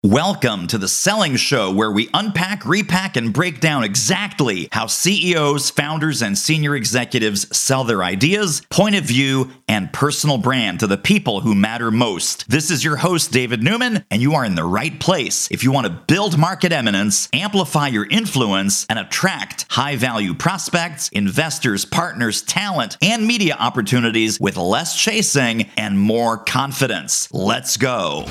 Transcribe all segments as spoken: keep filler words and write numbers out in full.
Welcome to the Selling Show, where we unpack, repack, and break down exactly how C E Os, founders, and senior executives sell their ideas, point of view, and personal brand to the people who matter most. This is your host, David Newman, and you are in the right place if you want to build market eminence, amplify your influence, and attract high-value prospects, investors, partners, talent, and media opportunities with less chasing and more confidence. Let's go.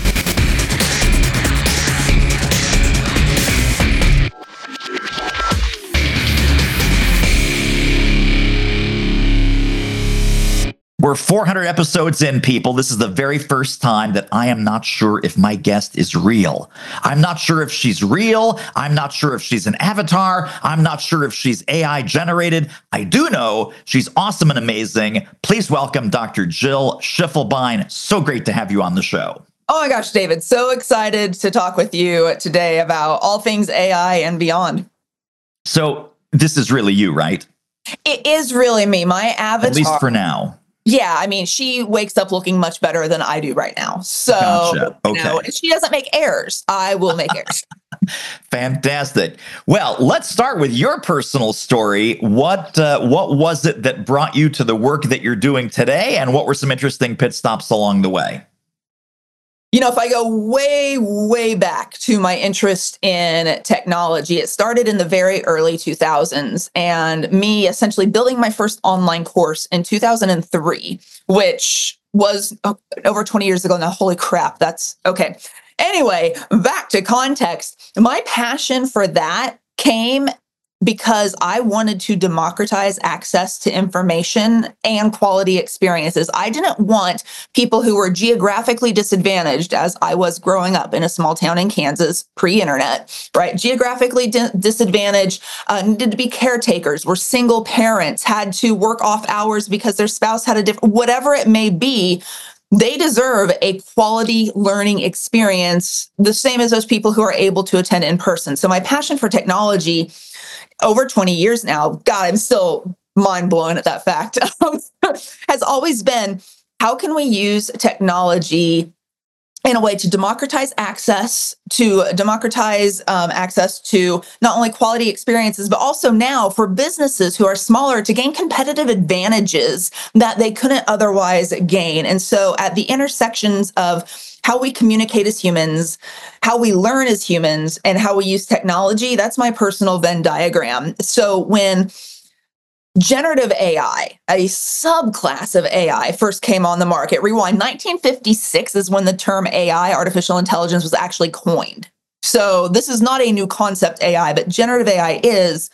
We're four hundred episodes in, people. This is the very first time that I am not sure if my guest is real. I'm not sure if she's real. I'm not sure if she's an avatar. I'm not sure if she's A I generated. I do know she's awesome and amazing. Please welcome Doctor Jill Schiffelbein. So great to have you on the show. Oh my gosh, David, so excited to talk with you today about all things A I and beyond. So this is really you, right? It is really me, my avatar. At least for now. Yeah, I mean, she wakes up looking much better than I do right now. So, gotcha. Okay. You know, she doesn't make errors. I will make errors. Fantastic. Well, let's start with your personal story. What uh, what was it that brought you to the work that you're doing today, and what were some interesting pit stops along the way? You know, if I go way, way back to my interest in technology, it started in the very early two thousands, and me essentially building my first online course in two thousand three, which was over twenty years ago. Now, holy crap, that's okay. Anyway, back to context. My passion for that came because I wanted to democratize access to information and quality experiences. I didn't want people who were geographically disadvantaged, as I was growing up in a small town in Kansas, pre-internet, right? Geographically di- disadvantaged, uh, needed to be caretakers, were single parents, had to work off hours because their spouse had a different, whatever it may be. They deserve a quality learning experience, the same as those people who are able to attend in person. So my passion for technology over twenty years now, God, I'm still mind blown at that fact, has always been, how can we use technology in a way to democratize access, to democratize um, access to not only quality experiences, but also now for businesses who are smaller to gain competitive advantages that they couldn't otherwise gain. And so at the intersections of how we communicate as humans, how we learn as humans, and how we use technology, that's my personal Venn diagram. So when generative A I, a subclass of A I, first came on the market, rewind, nineteen fifty-six is when the term A I, artificial intelligence, was actually coined. So this is not a new concept, A I, but generative A I is.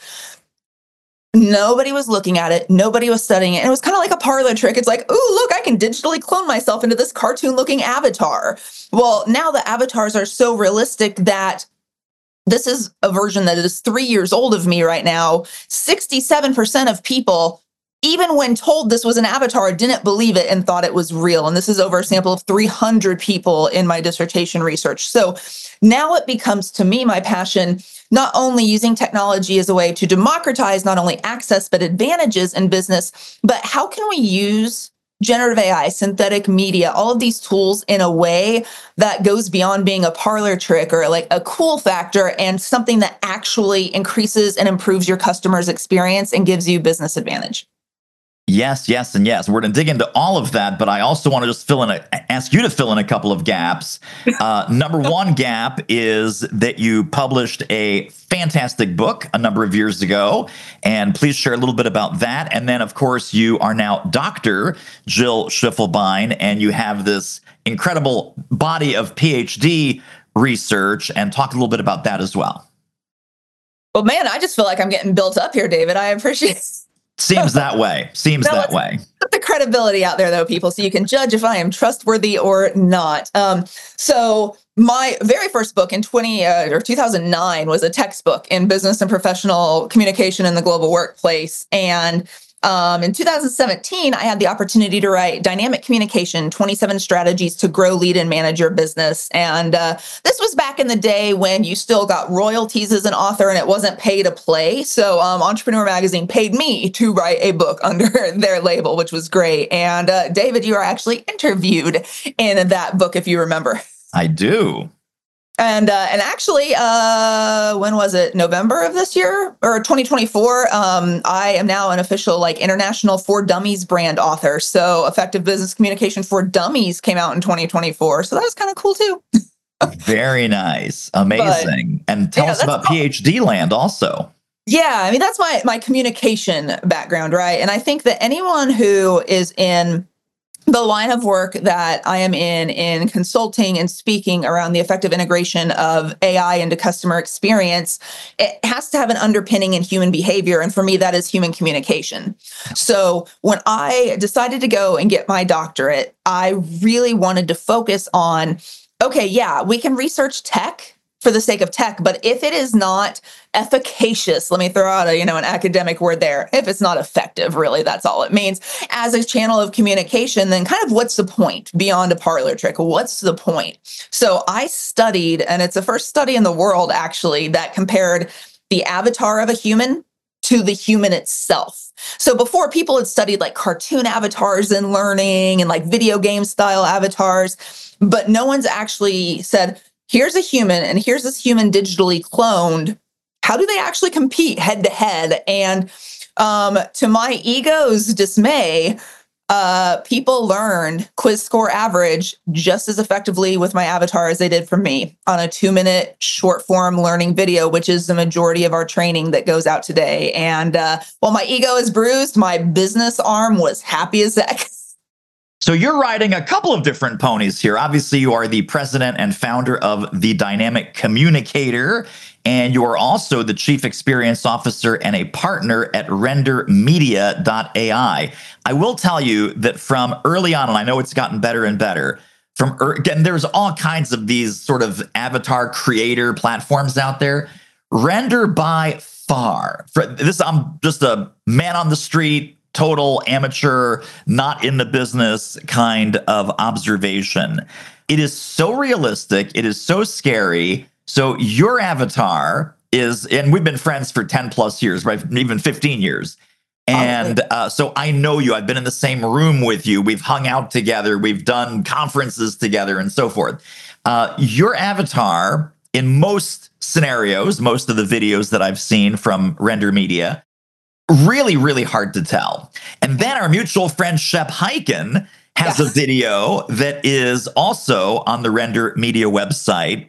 Nobody was looking at it. Nobody was studying it. And it was kind of like a parlor trick. It's like, ooh, look, I can digitally clone myself into this cartoon-looking avatar. Well, now the avatars are so realistic that this is a version that is three years old of me right now. sixty-seven percent of people, even when told this was an avatar, didn't believe it and thought it was real. And this is over a sample of three hundred people in my dissertation research. So now it becomes, to me, my passion, not only using technology as a way to democratize not only access, but advantages in business, but how can we use generative A I, synthetic media, all of these tools in a way that goes beyond being a parlor trick or like a cool factor and something that actually increases and improves your customer's experience and gives you business advantage. Yes, yes, and yes. We're going to dig into all of that, but I also want to just fill in a, ask you to fill in a couple of gaps. Uh, number one gap is that you published a fantastic book a number of years ago, and please share a little bit about that. And then, of course, you are now Doctor Jill Schiffelbein, and you have this incredible body of P H D research, and talk a little bit about that as well. Well, man, I just feel like I'm getting built up here, David. I appreciate it. Seems that way. Seems no, that way. Put the credibility out there, though, people, so you can judge if I am trustworthy or not. Um, so my very first book in twenty uh, or two thousand nine was a textbook in business and professional communication in the global workplace. And Um, in two thousand seventeen, I had the opportunity to write Dynamic Communication, twenty-seven Strategies to Grow, Lead, and Manage Your Business. And uh, this was back in the day when you still got royalties as an author and it wasn't pay to play. So um, Entrepreneur Magazine paid me to write a book under their label, which was great. And uh, David, you are actually interviewed in that book, if you remember. I do. And uh, and actually, uh, when was it? November of this year or twenty twenty-four? Um, I am now an official like international For Dummies brand author. So Effective Business Communication for Dummies came out in twenty twenty-four. So that was kind of cool too. Very nice. But Amazing. And tell yeah, us that's about PhD land also. yeah. I mean, that's my my communication background, right? And I think that anyone who is in the line of work that I am in, in consulting and speaking around the effective integration of A I into customer experience, it has to have an underpinning in human behavior. And for me, that is human communication. So when I decided to go and get my doctorate, I really wanted to focus on, okay, yeah, we can research tech for the sake of tech, but if it is not efficacious, let me throw out a, you know, an academic word there. If it's not effective, really, that's all it means as a channel of communication, then kind of what's the point beyond a parlor trick? What's the point? So I studied, and it's the first study in the world actually that compared the avatar of a human to the human itself. So before, people had studied like cartoon avatars in learning and like video game style avatars, but no one's actually said, here's a human and here's this human digitally cloned. How do they actually compete head to head? And um, to my ego's dismay, uh, people learned quiz score average just as effectively with my avatar as they did for me on a two minute short form learning video, which is the majority of our training that goes out today. And uh, while my ego is bruised, my business arm was happy as heck. So you're riding a couple of different ponies here. Obviously, you are the president and founder of The Dynamic Communicator, and you are also the chief experience officer and a partner at render media dot A I. I will tell you that from early on, and I know it's gotten better and better, from again, there's all kinds of these sort of avatar creator platforms out there. Render by far, for this, I'm just a man on the street, total amateur, not in the business kind of observation. It is so realistic. It is so scary. So your avatar is, and we've been friends for ten plus years, right? Even fifteen years. And uh, so I know you. I've been in the same room with you. We've hung out together. We've done conferences together and so forth. Uh, your avatar, in most scenarios, most of the videos that I've seen from Render Media, really, really hard to tell. And then our mutual friend Shep Hyken has yes. a video that is also on the Render Media website.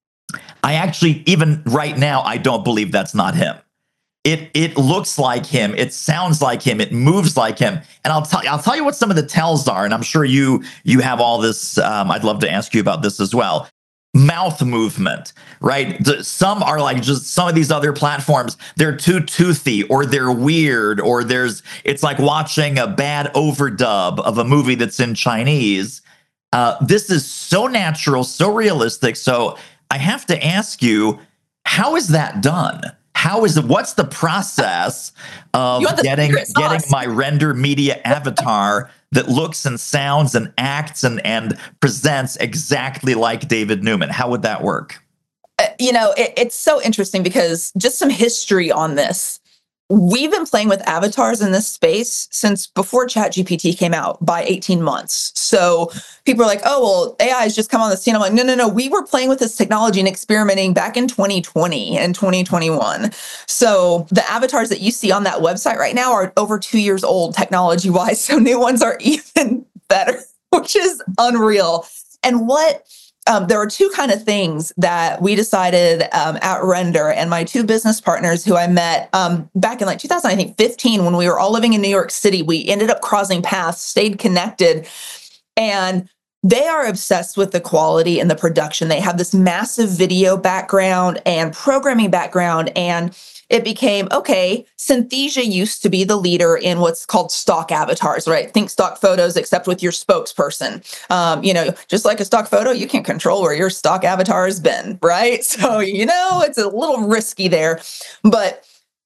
I actually, even right now, I don't believe that's not him. It it looks like him. It sounds like him. It moves like him. And I'll tell you, I'll tell you what some of the tells are. And I'm sure you you have all this. Um, I'd love to ask you about this as well. Mouth movement, right? Some are like just some of these other platforms, they're too toothy or they're weird, or there's, it's like watching a bad overdub of a movie that's in Chinese. Uh, this is so natural, so realistic. So I have to ask you, how is that done? How is it, what's the process of getting, getting my Render Media avatar that looks and sounds and acts and, and presents exactly like David Newman? How would that work? Uh, you know, it, it's so interesting because just some history on this. We've been playing with avatars in this space since before ChatGPT came out by eighteen months. So people are like, oh, well, A I has just come on the scene. I'm like, no, no, no. We were playing with this technology and experimenting back in twenty twenty and twenty twenty-one. So the avatars that you see on that website right now are over two years old technology-wise. So new ones are even better, which is unreal. And what Um, there were two kind of things that we decided um, at Render, and my two business partners who I met um, back in like two thousand, I think fifteen, when we were all living in New York City. We ended up crossing paths, stayed connected, and they are obsessed with the quality and the production. They have this massive video background and programming background, and it became, okay, Synthesia used to be the leader in what's called stock avatars, right? Think stock photos, except with your spokesperson. Um, you know, just like a stock photo, you can't control where your stock avatar has been, right? So, you know, it's a little risky there. But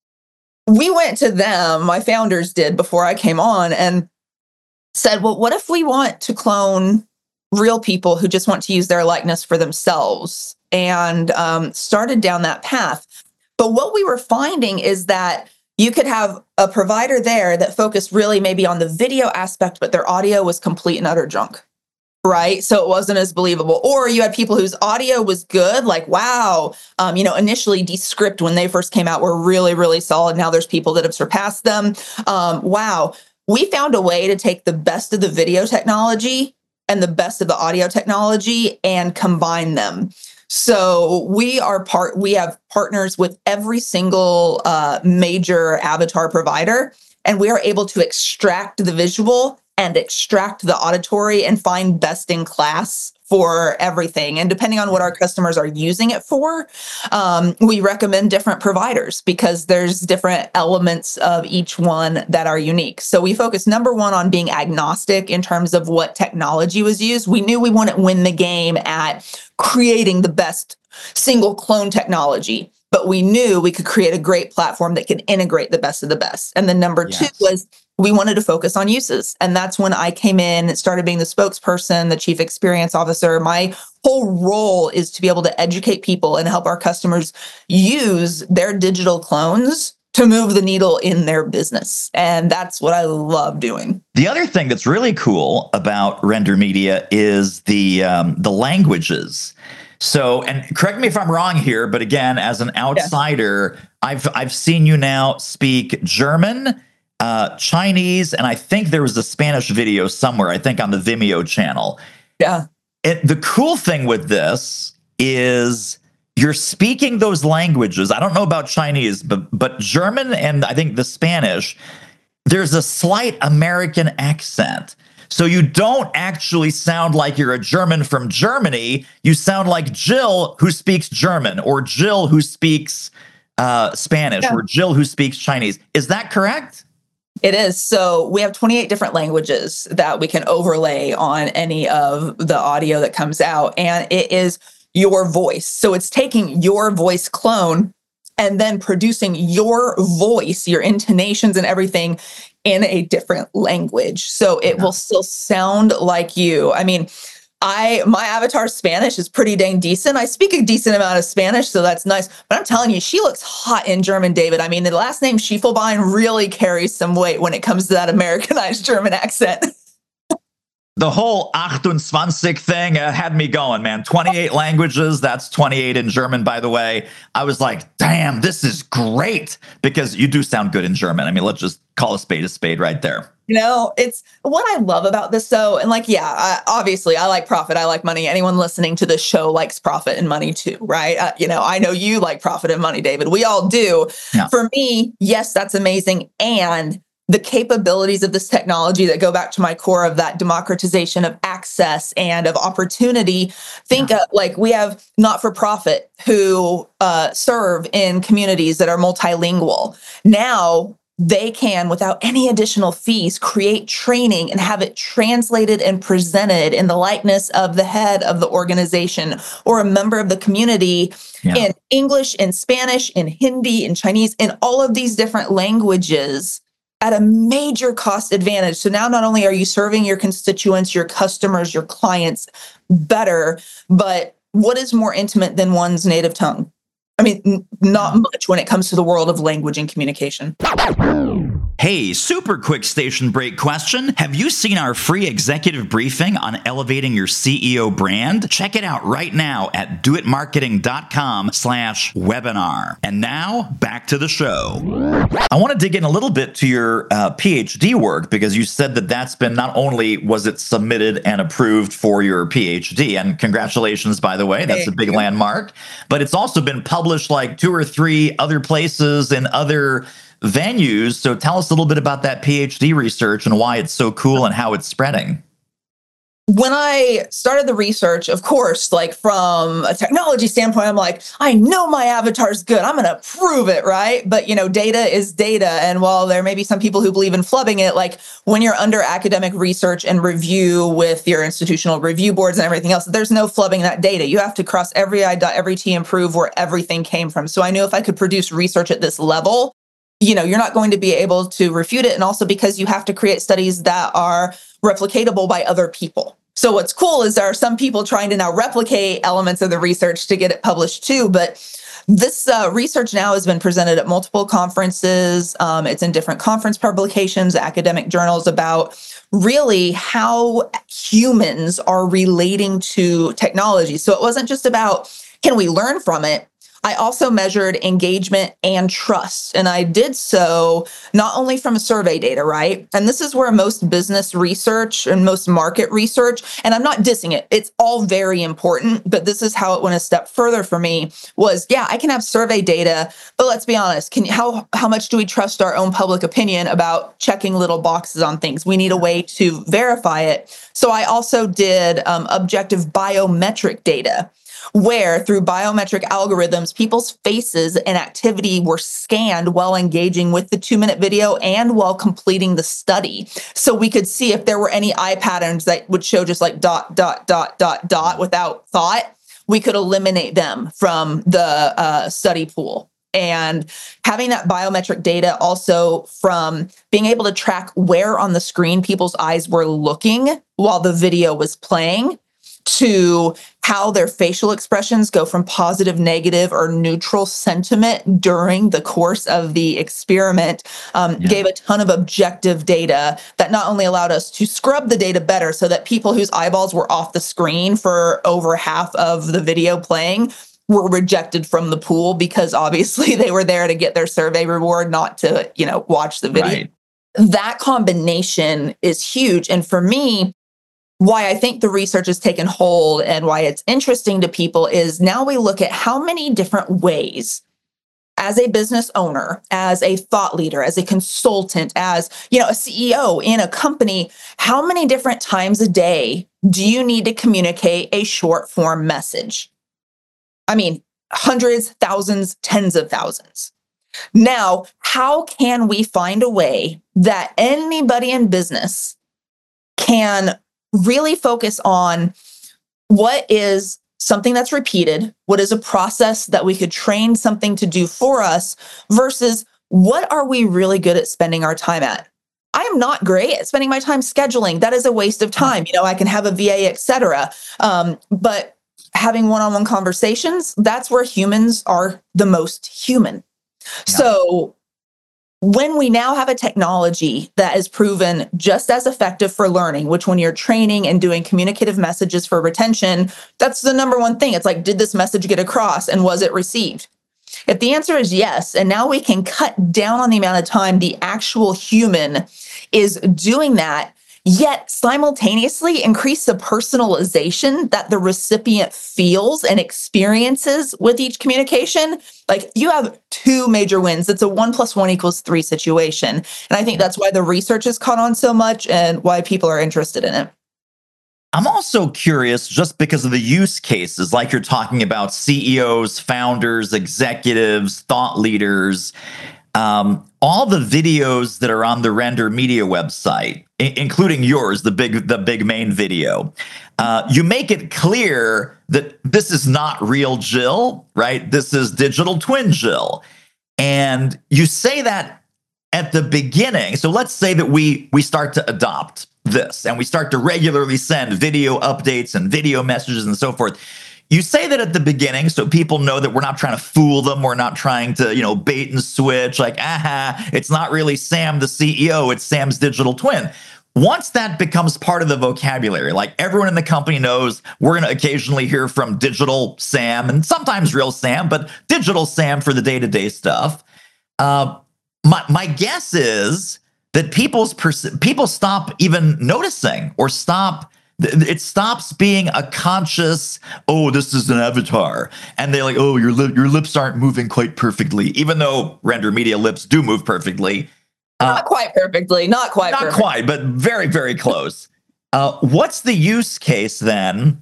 we went to them, my founders did before I came on, and said, well, what if we want to clone real people who just want to use their likeness for themselves? And um, started down that path. But what we were finding is that you could have a provider there that focused really maybe on the video aspect, but their audio was complete and utter junk, right? So it wasn't as believable. Or you had people whose audio was good, like, wow, um, you know, initially Descript when they first came out were really, really solid. Now there's people that have surpassed them. Um, wow. We found a way to take the best of the video technology and the best of the audio technology and combine them. So we are part, we have partners with every single uh, major avatar provider, and we are able to extract the visual and extract the auditory and find best in class for everything. And depending on what our customers are using it for, um, we recommend different providers because there's different elements of each one that are unique. So we focus, number one, on being agnostic in terms of what technology was used. We knew we wouldn't win the game at creating the best single clone technology, but we knew we could create a great platform that can integrate the best of the best. And then number Yes. two was we wanted to focus on uses. And that's when I came in and started being the spokesperson, the chief experience officer. My whole role is to be able to educate people and help our customers use their digital clones to move the needle in their business. And that's what I love doing. The other thing that's really cool about Render Media is the um, the languages. So, and correct me if I'm wrong here, but again, as an outsider, yeah. I've I've seen you now speak German, uh, Chinese, and I think there was a Spanish video somewhere, I think on the Vimeo channel. Yeah. It, the cool thing with this is you're speaking those languages. I don't know about Chinese, but but German and I think the Spanish, there's a slight American accent. So you don't actually sound like you're a German from Germany. You sound like Jill who speaks German, or Jill who speaks uh, Spanish, yeah. or Jill who speaks Chinese. Is that correct? It is. So we have twenty-eight different languages that we can overlay on any of the audio that comes out. And it is your voice. So it's taking your voice clone and then producing your voice, your intonations and everything in a different language. So it yeah. will still sound like you. I mean, I my avatar Spanish is pretty dang decent. I speak a decent amount of Spanish, so that's nice. But I'm telling you, she looks hot in German, David. I mean, the last name Schiefelbein really carries some weight when it comes to that Americanized German accent. The whole achtundzwanzig thing uh, had me going, man. twenty-eight languages. That's twenty-eight in German, by the way. I was like, damn, this is great, because you do sound good in German. I mean, let's just call a spade a spade right there. You know, it's what I love about this, though. And like, yeah, I, obviously, I like profit. I like money. Anyone listening to this show likes profit and money, too, right? Uh, you know, I know you like profit and money, David. We all do. Yeah. For me, yes, that's amazing. And the capabilities of this technology that go back to my core of that democratization of access and of opportunity. Think yeah. of, like, we have not-for-profit who uh, serve in communities that are multilingual. Now they can, without any additional fees, create training and have it translated and presented in the likeness of the head of the organization or a member of the community yeah. in English, in Spanish, in Hindi, in Chinese, in all of these different languages at a major cost advantage. So now not only are you serving your constituents, your customers, your clients better, but what is more intimate than one's native tongue? I mean, n- not much when it comes to the world of language and communication. Hey, super quick station break question. Have you seen our free executive briefing on elevating your C E O brand? Check it out right now at doitmarketing.com slash webinar. And now back to the show. I want to dig in a little bit to your uh, PhD work, because you said that that's been, not only was it submitted and approved for your PhD, and congratulations, by the way, that's Thank a big you. landmark, but it's also been published like two or three other places in other venues. So tell us a little bit about that PhD research and why it's so cool and how it's spreading. When I started the research, of course, like from a technology standpoint, I'm like, I know my avatar's good. I'm going to prove it, right? But, you know, data is data. And while there may be some people who believe in flubbing it, like when you're under academic research and review with your institutional review boards and everything else, there's no flubbing that data. You have to cross every I, dot every T, and prove where everything came from. So I knew if I could produce research at this level, you know, you're not going to be able to refute it. And also because you have to create studies that are replicatable by other people. So what's cool is there are some people trying to now replicate elements of the research to get it published too. But This uh, research now has been presented at multiple conferences. Um, it's in different conference publications, academic journals about really how humans are relating to technology. So it wasn't just about, can we learn from it? I also measured engagement and trust. And I did so not only from survey data, right? And this is where most business research and most market research, and I'm not dissing it, it's all very important, but this is how it went a step further for me was, yeah, I can have survey data, but let's be honest, can how, how much do we trust our own public opinion about checking little boxes on things? We need a way to verify it. So I also did um, objective biometric data, where through biometric algorithms, people's faces and activity were scanned while engaging with the two-minute video and while completing the study. So we could see if there were any eye patterns that would show just like dot, dot, dot, dot, dot without thought, we could eliminate them from the uh, study pool. And having that biometric data also from being able to track where on the screen people's eyes were looking while the video was playing, to how their facial expressions go from positive, negative, or neutral sentiment during the course of the experiment, um, yeah. gave a ton of objective data that not only allowed us to scrub the data better so that people whose eyeballs were off the screen for over half of the video playing were rejected from the pool because obviously they were there to get their survey reward, not to, you know, watch the video. Right. That combination is huge. And for me, why I think the research has taken hold and why it's interesting to people is now we look at how many different ways as a business owner, as a thought leader, as a consultant, as, you know, a C E O in a company, how many different times a day do you need to communicate a short form message? I mean, hundreds, thousands, tens of thousands. Now, how can we find a way that anybody in business can really focus on what is something that's repeated, what is a process that we could train something to do for us versus what are we really good at spending our time at? I am not great at spending my time scheduling. That is a waste of time. You know, I can have a V A, et cetera. Um, but having one-on-one conversations, that's where humans are the most human. Yeah. So when we now have a technology that is proven just as effective for learning, which when you're training and doing communicative messages for retention, that's the number one thing. It's like, did this message get across and was it received? If the answer is yes, and now we can cut down on the amount of time the actual human is doing that, yet simultaneously increase the personalization that the recipient feels and experiences with each communication, like you have two major wins. It's a one plus one equals three situation. And I think that's why the research has caught on so much and why people are interested in it. I'm also curious just because of the use cases, like you're talking about C E Os, founders, executives, thought leaders, um, all the videos that are on the Render Media website, I- including yours, the big, the big main video. Uh, you make it clear that this is not real Jill, right? This is digital twin Jill. And you say that at the beginning. So let's say that we we start to adopt this and we start to regularly send video updates and video messages and so forth. You say that at the beginning so people know that we're not trying to fool them. We're not trying to, you know, bait and switch like, aha, it's not really Sam, the C E O, it's Sam's digital twin. Once that becomes part of the vocabulary, like everyone in the company knows we're going to occasionally hear from digital Sam and sometimes real Sam, but digital Sam for the day-to-day stuff. Uh, my, my guess is that people's pers- people stop even noticing or stop. It stops being a conscious, oh, this is an avatar. And they're like, oh, your, lip, your lips aren't moving quite perfectly, even though Render Media lips do move perfectly. Not uh, quite perfectly, not quite Not perfect. quite, but very, very close. uh, what's the use case then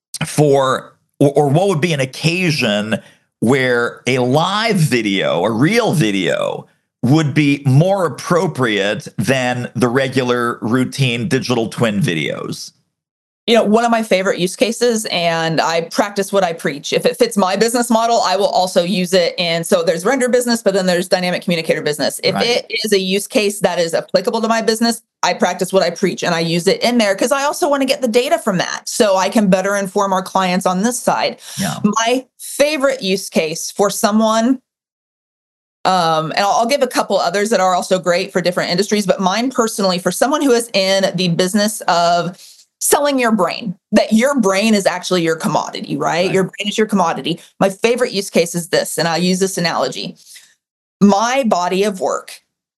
for, or, or what would be an occasion where a live video, a real video, would be more appropriate than the regular routine digital twin videos? You know, one of my favorite use cases, and I practice what I preach. If it fits my business model, I will also use it. And so there's render business, but then there's dynamic communicator business. If right. it is a use case that is applicable to my business, I practice what I preach and I use it in there because I also want to get the data from that so I can better inform our clients on this side. Yeah. My favorite use case for someone, um, and I'll, I'll give a couple others that are also great for different industries, but mine personally, for someone who is in the business of selling your brain, that your brain is actually your commodity, right? Right. Your brain is your commodity. My favorite use case is this, and I'll use this analogy. My body of work,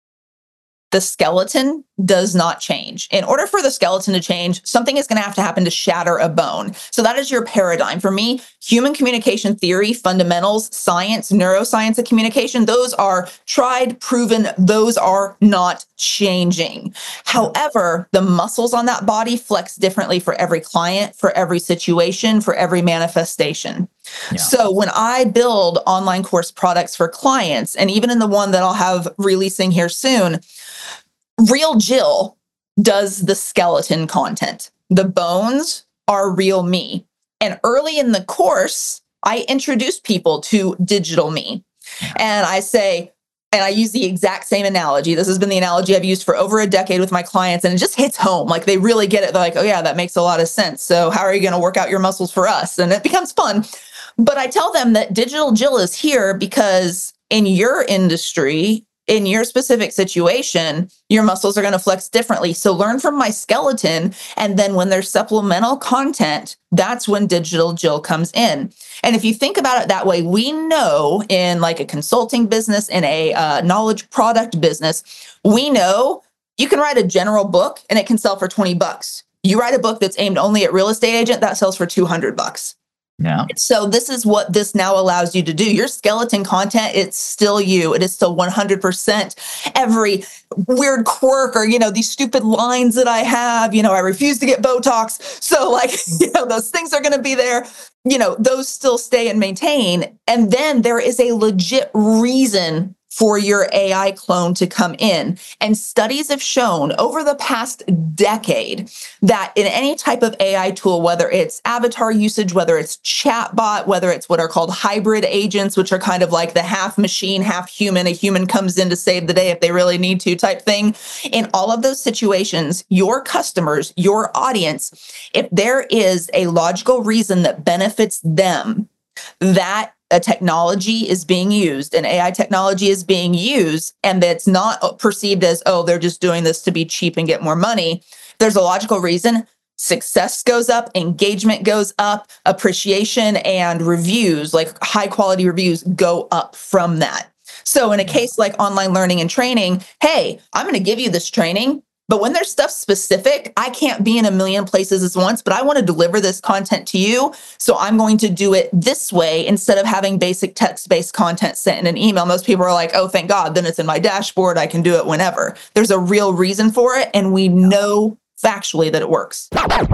the skeleton does not change. In order for the skeleton to change, something is going to have to happen to shatter a bone. So that is your paradigm. For me, human communication theory, fundamentals, science, neuroscience of communication, those are tried, proven, those are not changing. However, the muscles on that body flex differently for every client, for every situation, for every manifestation. Yeah. So when I build online course products for clients, and even in the one that I'll have releasing here soon, Real Jill does the skeleton content. The bones are real me. And early in the course, I introduce people to digital me. And I say, and I use the exact same analogy. This has been the analogy I've used for over a decade with my clients, and it just hits home. Like they really get it. They're like, oh yeah, that makes a lot of sense. So how are you going to work out your muscles for us? And it becomes fun. But I tell them that Digital Jill is here because in your industry, in your specific situation, your muscles are going to flex differently. So learn from my skeleton. And then when there's supplemental content, that's when Digital Jill comes in. And if you think about it that way, we know in like a consulting business, in a uh, knowledge product business, we know you can write a general book and it can sell for twenty bucks. You write a book that's aimed only at real estate agent, that sells for two hundred bucks. Yeah. So this is what this now allows you to do. Your skeleton content, it's still you. It is still one hundred percent every weird quirk or, you know, these stupid lines that I have, you know, I refuse to get Botox. So like, you know, those things are going to be there. You know, those still stay and maintain. And then there is a legit reason for your A I clone to come in. And studies have shown over the past decade that in any type of A I tool, whether it's avatar usage, whether it's chatbot, whether it's what are called hybrid agents, which are kind of like the half machine, half human, a human comes in to save the day if they really need to type thing. In all of those situations, your customers, your audience, if there is a logical reason that benefits them, that a technology is being used, an A I technology is being used, and that's not perceived as, oh, they're just doing this to be cheap and get more money. There's a logical reason. Success goes up, engagement goes up, appreciation and reviews, like high quality reviews, go up from that. So in a case like online learning and training, hey, I'm going to give you this training. But when there's stuff specific, I can't be in a million places at once, but I want to deliver this content to you. So I'm going to do it this way instead of having basic text-based content sent in an email. Most people are like, oh, thank God, then it's in my dashboard. I can do it whenever. There's a real reason for it. And we know factually that it works.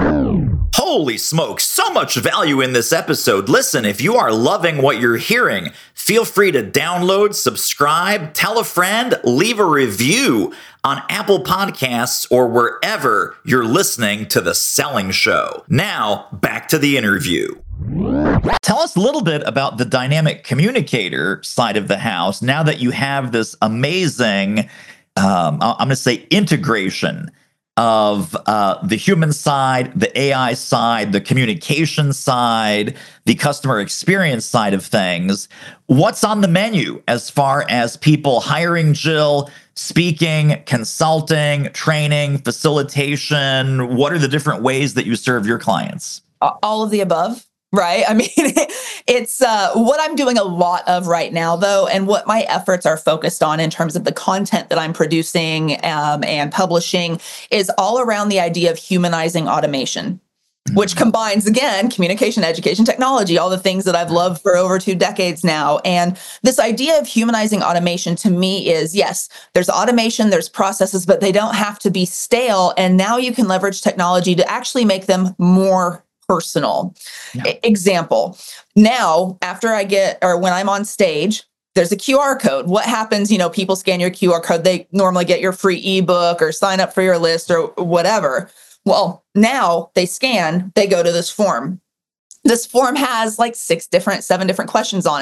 Holy smokes, so much value in this episode. Listen, if you are loving what you're hearing, feel free to download, subscribe, tell a friend, leave a review on Apple Podcasts or wherever you're listening to The Selling Show. Now, back to the interview. Tell us a little bit about the dynamic communicator side of the house now that you have this amazing, um, I'm going to say integration of uh, the human side, the A I side, the communication side, the customer experience side of things. What's on the menu as far as people hiring Jill, speaking, consulting, training, facilitation? What are the different ways that you serve your clients? All of the above. Right. I mean, it's uh, what I'm doing a lot of right now, though, and what my efforts are focused on in terms of the content that I'm producing um, and publishing is all around the idea of humanizing automation, mm-hmm. which combines, again, communication, education, technology, all the things that I've loved for over two decades now. And this idea of humanizing automation to me is, yes, there's automation, there's processes, but they don't have to be stale. And now you can leverage technology to actually make them more personal. Yeah. Example. Now, after I get, or when I'm on stage, there's a Q R code. What happens? You know, people scan your Q R code. They normally get your free ebook or sign up for your list or whatever. Well, now they scan, they go to this form. This form has like six different, seven different questions on it.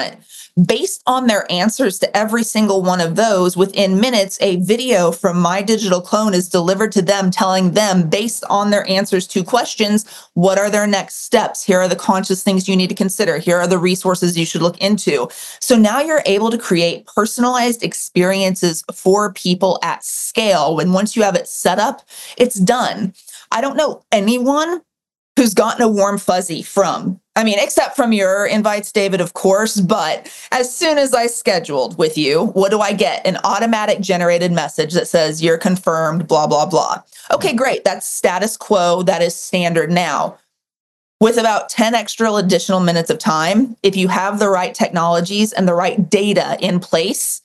Based on their answers to every single one of those, within minutes, a video from my digital clone is delivered to them, telling them, based on their answers to questions, what are their next steps? Here are the conscious things you need to consider. Here are the resources you should look into. So now you're able to create personalized experiences for people at scale. When once you have it set up, it's done. I don't know anyone who's gotten a warm fuzzy from, I mean, except from your invites, David, of course, but as soon as I scheduled with you, what do I get? An automatic generated message that says you're confirmed, blah, blah, blah. Okay, great. That's status quo. That is standard now. With about ten extra additional minutes of time, if you have the right technologies and the right data in place,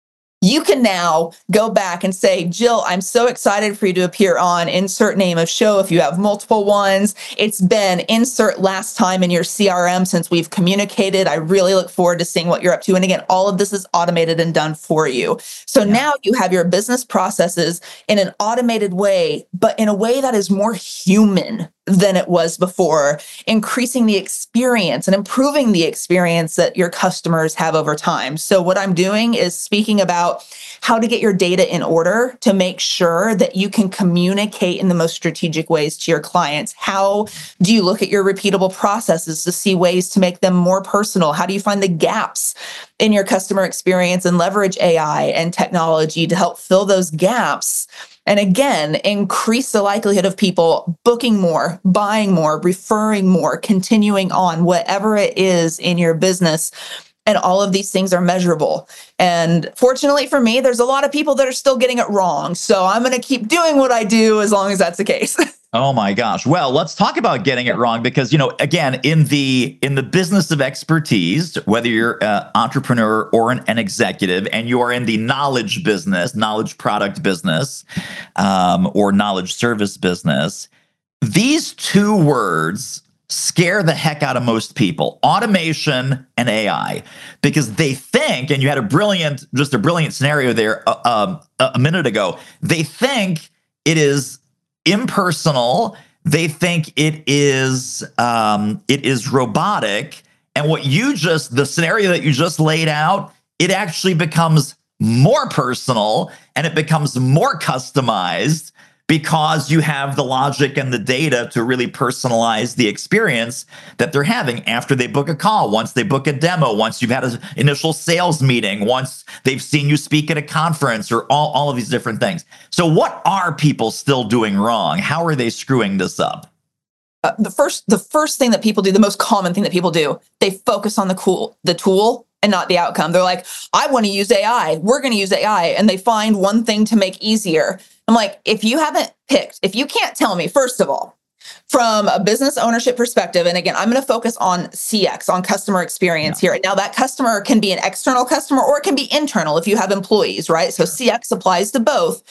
you can now go back and say, Jill, I'm so excited for you to appear on insert name of show if you have multiple ones. It's been insert last time in your C R M since we've communicated. I really look forward to seeing what you're up to. And again, all of this is automated and done for you. So yeah. Now you have your business processes in an automated way, but in a way that is more human than it was before, increasing the experience and improving the experience that your customers have over time. So what I'm doing is speaking about how to get your data in order to make sure that you can communicate in the most strategic ways to your clients. How do you look at your repeatable processes to see ways to make them more personal? How do you find the gaps in your customer experience and leverage A I and technology to help fill those gaps? And again, increase the likelihood of people booking more, buying more, referring more, continuing on, whatever it is in your business. And all of these things are measurable. And fortunately for me, there's a lot of people that are still getting it wrong. So I'm going to keep doing what I do as long as that's the case. Oh my gosh. Well, let's talk about getting it wrong because, you know, again, in the in the business of expertise, whether you're an entrepreneur or an, an executive and you are in the knowledge business, knowledge product business, um, or knowledge service business, these two words scare the heck out of most people, automation and A I, because they think, and you had a brilliant, just a brilliant scenario there uh, um, a minute ago, they think it is impersonal. They think it is um, it is robotic. And what you just, the scenario that you just laid out, it actually becomes more personal and it becomes more customized because you have the logic and the data to really personalize the experience that they're having after they book a call, once they book a demo, once you've had an initial sales meeting, once they've seen you speak at a conference, or all, all of these different things. So what are people still doing wrong? How are they screwing this up? Uh, the first, the first thing that people do, the most common thing that people do, they focus on the cool, the tool and not the outcome. They're like, I want to use A I. We're going to use A I. And they find one thing to make easier. I'm like, if you haven't picked, if you can't tell me, first of all, from a business ownership perspective, and again, I'm going to focus on C X, on customer experience yeah. here. Now, that customer can be an external customer or it can be internal if you have employees, right? So C X applies to both.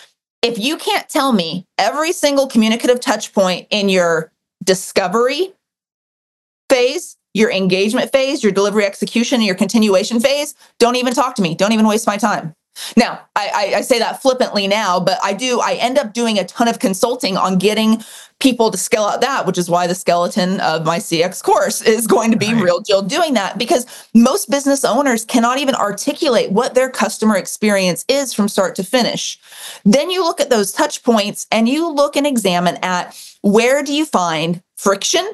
If you can't tell me every single communicative touch point in your discovery phase, your engagement phase, your delivery execution, and your continuation phase, don't even talk to me. Don't even waste my time. Now, I, I, I say that flippantly now, but I do, I end up doing a ton of consulting on getting people to scale out that, which is why the skeleton of my C X course is going to be right. Real Jill doing that, because most business owners cannot even articulate what their customer experience is from start to finish. Then you look at those touch points and you look and examine at where do you find friction,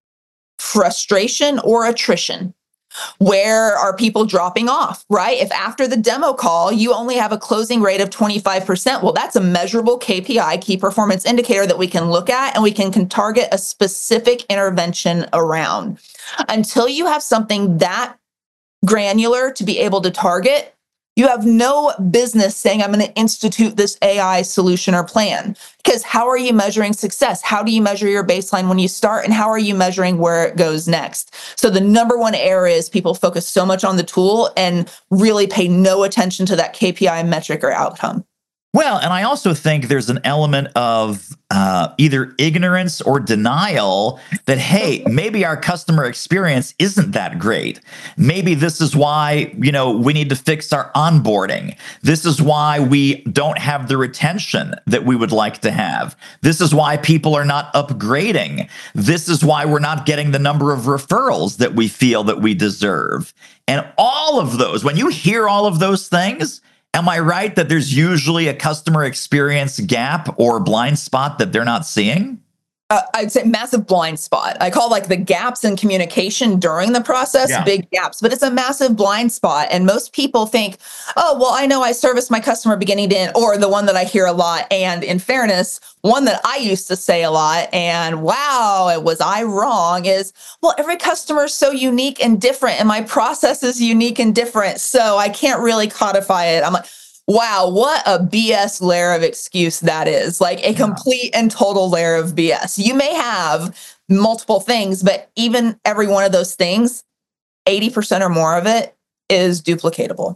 frustration, or attrition? Where are people dropping off, right? If after the demo call, you only have a closing rate of twenty-five percent, well, that's a measurable K P I, key performance indicator that we can look at and we can, can target a specific intervention around. Until you have something that granular to be able to target, you have no business saying, I'm going to institute this A I solution or plan. Because how are you measuring success? How do you measure your baseline when you start? And how are you measuring where it goes next? So the number one error is people focus so much on the tool and really pay no attention to that K P I metric or outcome. Well, and I also think there's an element of uh, either ignorance or denial that, hey, maybe our customer experience isn't that great. Maybe this is why, you know, we need to fix our onboarding. This is why we don't have the retention that we would like to have. This is why people are not upgrading. This is why we're not getting the number of referrals that we feel that we deserve. And all of those, when you hear all of those things, am I right that there's usually a customer experience gap or blind spot that they're not seeing? Uh, I'd say massive blind spot. I call like the gaps in communication during the process, Yeah. big gaps, but it's a massive blind spot. And most people think, oh, well, I know I service my customer beginning to end, or the one that I hear a lot. And in fairness, one that I used to say a lot, and wow, was I wrong, is, well, every customer is so unique and different, and my process is unique and different. So I can't really codify it. I'm like, wow, what a B S layer of excuse that is. Like a complete and total layer of B S. You may have multiple things, but even every one of those things, eighty percent or more of it is duplicatable.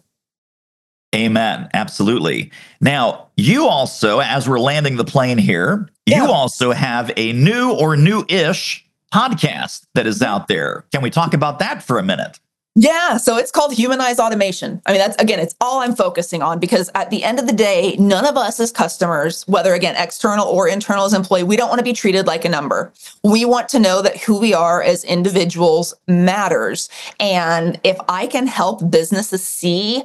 Amen. Absolutely. Now, you also, as we're landing the plane here, Yeah. you also have a new or new-ish podcast that is out there. Can we talk about that for a minute? Yeah, so it's called Humanize Automation. I mean, that's, again, it's all I'm focusing on, because at the end of the day, none of us as customers, whether, again, external or internal as employee, we don't want to be treated like a number. We want to know that who we are as individuals matters. And if I can help businesses see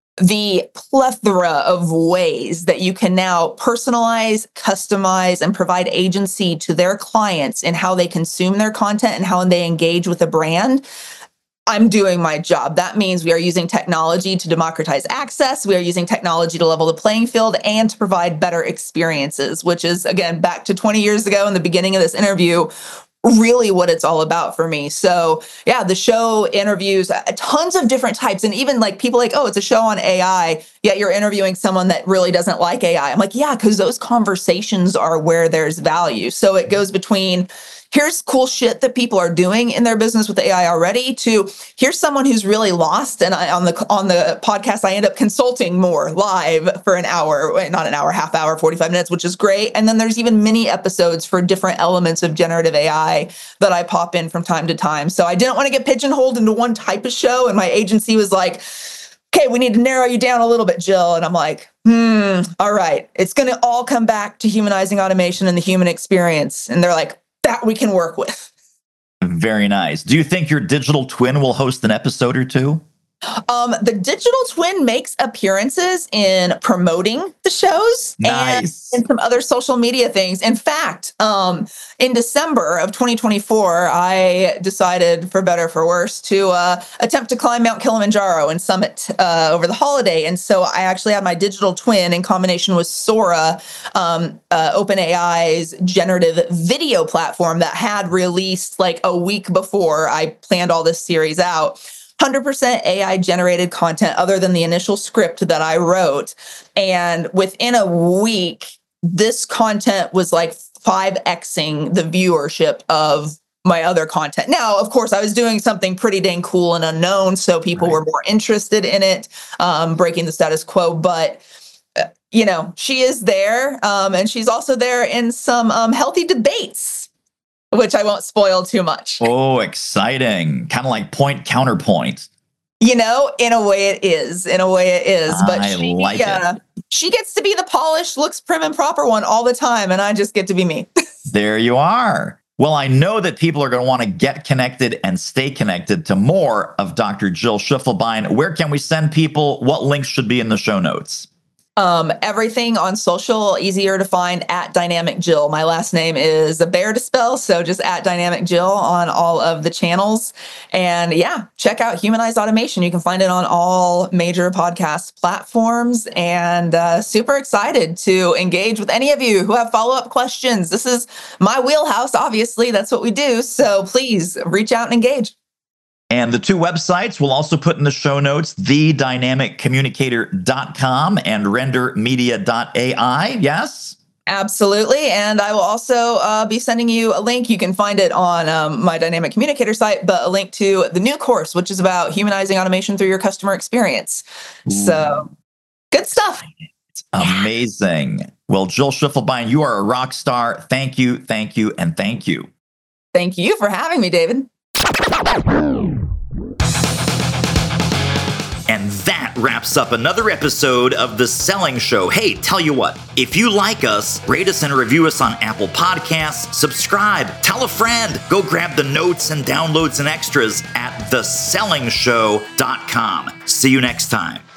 the plethora of ways that you can now personalize, customize, and provide agency to their clients in how they consume their content and how they engage with a brand, I'm doing my job. That means we are using technology to democratize access. We are using technology to level the playing field and to provide better experiences, which is, again, back to twenty years ago in the beginning of this interview, really what it's all about for me. So yeah, the show interviews tons of different types. And even like people like, oh, it's a show on A I, yet you're interviewing someone that really doesn't like A I. I'm like, yeah, because those conversations are where there's value. So it goes between, here's cool shit that people are doing in their business with A I already, to here's someone who's really lost. And I, on the on the podcast, I end up consulting more live for an hour, not an hour, half hour, forty-five minutes, which is great. And then there's even mini episodes for different elements of generative A I that I pop in from time to time. So I didn't want to get pigeonholed into one type of show. And my agency was like, okay, we need to narrow you down a little bit, Jill. And I'm like, hmm, all right. It's going to all come back to humanizing automation and the human experience. And they're like, that we can work with. Very nice. Do you think your digital twin will host an episode or two? Um, the digital twin makes appearances in promoting the shows Nice. and, and some other social media things. In fact, um, in December of twenty twenty-four, I decided, for better or for worse, to uh, attempt to climb Mount Kilimanjaro and summit uh, over the holiday. And so I actually had my digital twin in combination with Sora, um, uh, OpenAI's generative video platform that had released like a week before I planned all this series out. one hundred percent A I generated content other than the initial script that I wrote. And within a week, this content was like five Xing the viewership of my other content. Now, of course, I was doing something pretty dang cool and unknown, so people Right. were more interested in it, um, breaking the status quo. But, uh, you know, she is there, um, and she's also there in some um, healthy debates, which I won't spoil too much. Oh, exciting. Kind of like point counterpoint. You know, in a way it is. In a way it is. But I she, like it. uh, she gets to be the polished, looks prim and proper one all the time, and I just get to be me. There you are. Well, I know that people are going to want to get connected and stay connected to more of Doctor Jill Schiffelbein. Where can we send people? What links should be in the show notes? Um, everything on social, easier to find, at Dynamic Jill. My last name is a bear to spell, so just at Dynamic Jill on all of the channels. And yeah, check out Humanize Automation. You can find it on all major podcast platforms. And uh, super excited to engage with any of you who have follow-up questions. This is my wheelhouse, obviously. That's what we do. So please reach out and engage. And the two websites we'll also put in the show notes, the dynamic communicator dot com and render media dot A I. Yes? Absolutely. And I will also uh, be sending you a link. You can find it on um, my Dynamic Communicator site, but a link to the new course, which is about humanizing automation through your customer experience. So good stuff. Amazing. Well, Jill Schiffelbein, you are a rock star. Thank you, thank you, and thank you. Thank you for having me, David. And that wraps up another episode of The Selling Show. Hey, tell you what, if you like us, rate us and review us on Apple Podcasts, subscribe, tell a friend, go grab the notes and downloads and extras at the selling show dot com. See you next time.